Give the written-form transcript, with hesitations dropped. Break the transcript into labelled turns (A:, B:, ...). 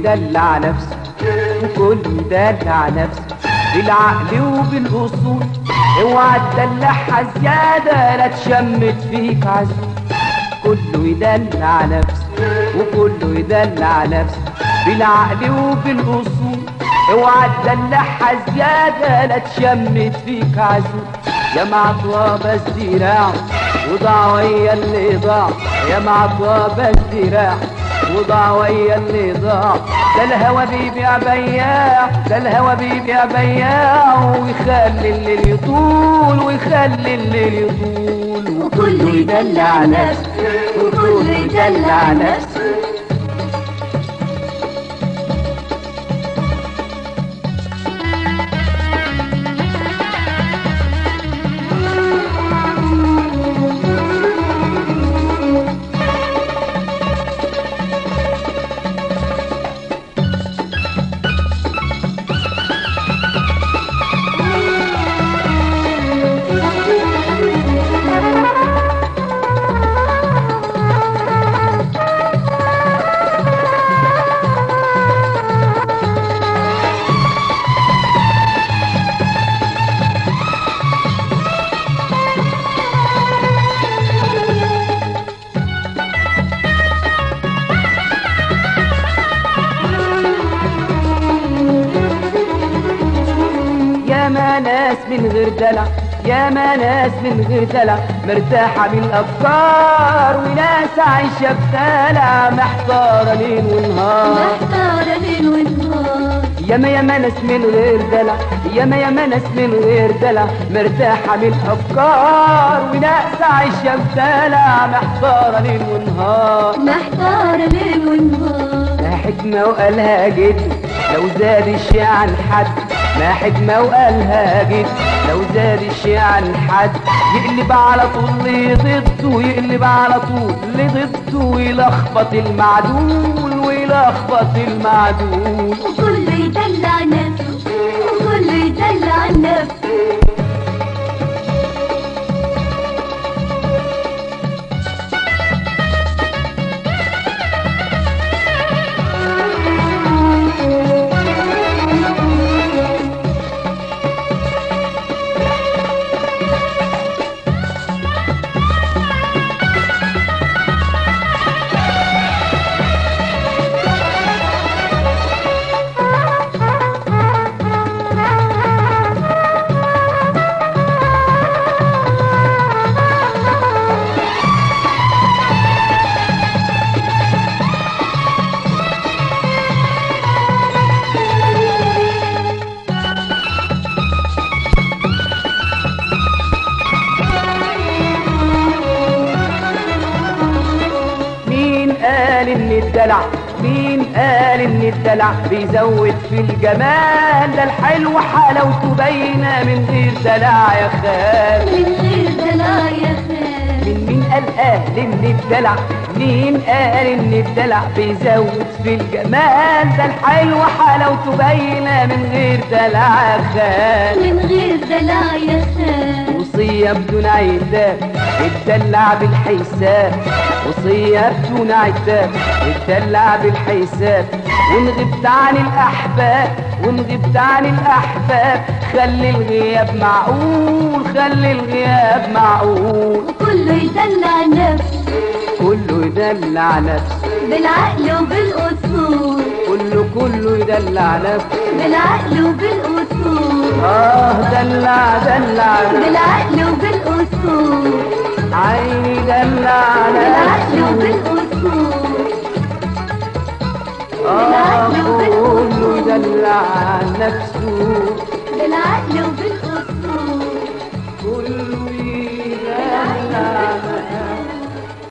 A: يدلع نفسه وكله يدلع نفسه بالعقل وبالأصول. اوعى تدلعها زيادة لا تشمت فيك عزول. كله يدلع نفسه وكله يدلع نفسه بالعقل وبالأصول. اوعى تدلعها زيادة لا تشمت فيك عزول. يا معطوى بس دراع وضع ويا اللي ضاع. يا معطوى بس دراع وضع ويا اللي ضاع. ده الهوى بيبيع بياع، ده الهوى بيبيع بياع ويخلي الليل يطول ويخلي الليل يطول.
B: وكله يدلع نفسه وكله يدلع نفسه.
A: ياما ناس من غير دلع، ياما ناس من غير دلع مرتاحة بالأفكار، وناس عايشة بدلع محتارة ليل ونهار.
B: محتارة ليل ونهار.
A: ياما ناس من غير دلع، ياما ناس من غير دلع مرتاحة بالأفكار، وناس عايشة بدلع محتارة ليل ونهار.
B: محتارة ليل ونهار.
A: ما حكمة وقالها جد لو زاد الشي عن حد. ما حكمة وقالها جد لو زاد الشي عن حد. يقلب على طول لضده، يقلب على طول لضده ويلخبط المعدول ويلخبط المعدول.
B: وكله يدلع نفسه وكله يدلع نفسه.
A: قال ان الدلع، مين قال ان الدلع بيزود في الجمال؟ ده الحلو حلاوته باينه من غير دلع يا خال.
B: من غير دلع يا خال.
A: مين قال ان الدلع، مين قال ان الدلع بيزود في الجمال؟ ده الحلو حلاوته باينه من غير دلع يا خال.
B: من غير دلع يا خال.
A: وصية بدون عتاب اتدلع بالحساب. وصية بدون عتاب اتدلع بالحساب. وان غبت عن الأحباب، وان غبت عن الأحباب خلي الغياب معقول، خلي الغياب معقول.
B: وكله يدلع نفسه
A: كله يدلع نفسه
B: بالعقل وبالأصول.
A: كله يدلع نفسه
B: بالعقل وبالأصول.
A: دلع دلع
B: بالعقل وبالأصول.
A: عيني دلع
B: بالعقل
A: نفسه
B: وبالأصول.
A: كله يدلع نفسه
B: بالعقل وبالأصول.
A: كله